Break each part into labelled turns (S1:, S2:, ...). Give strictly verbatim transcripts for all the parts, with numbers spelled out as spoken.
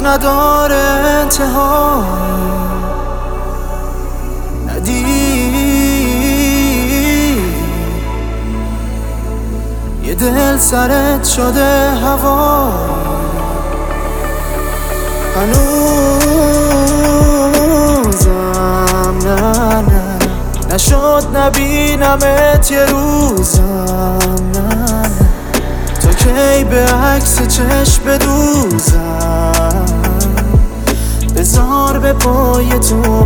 S1: گفت نداره انتها، ندید یه دل سرت شده هوا، هنوزم نه نه نشد نبینمت یه روزم، نه نه تا کی به عکس چشم بدوزم، بذار به پای تو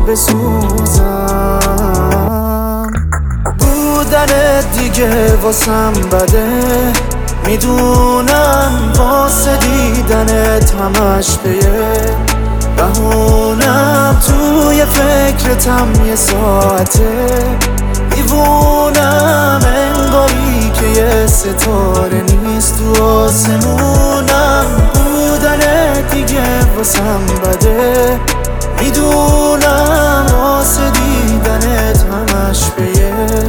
S1: بسوزم. بودنت دیگه واسم بده، میدونم واسه دیدنت همش بیه بهونم، توی فکرتم یه ساعته دیوونم، انگاری که یه ستاره نیست تو آسمونم. بودنت دیگه واسم بده، میدونم واسه دیدنت همش بیه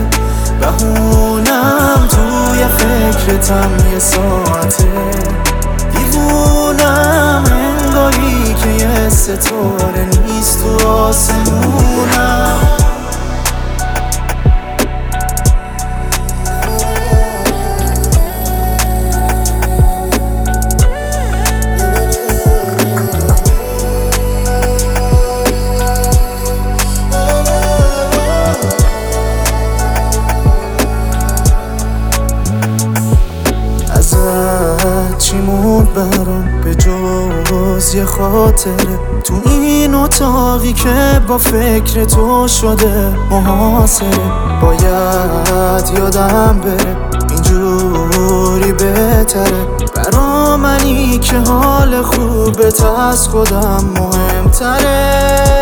S1: بهونم، توی فکرتم یه ساعته دیوونم، انگاری که یه ستاره نیست تو آسمونم. چی موند برام به جز یه خاطره تو این اتاقی که با فکر تو شده محاصره، باید یادم بره اینجوری بهتره، برا منی که حال خوبت از خودم مهمتره.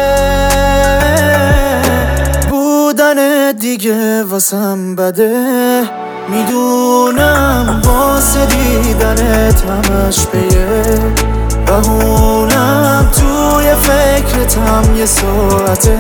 S1: بودن دیگه واسم بده، میدونم واسه دیدنت همش بیه بهونم، توی فکرتم یه ساعته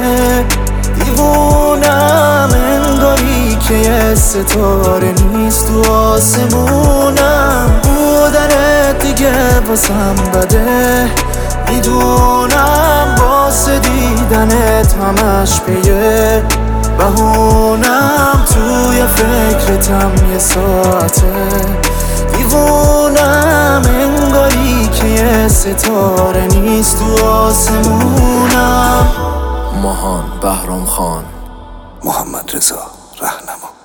S1: دیوونم، انگاری که یه ستاره نیست تو آسمونم. بودنت دیگه واسم بده، میدونم واسه دیدنت همش بیه بهونم، توی فکرتم یه ساعته دیوونم، انگاری که یه ستاره نیست تو آسمونم.
S2: ماهان بهرام خان،
S3: محمد رضا رهنما.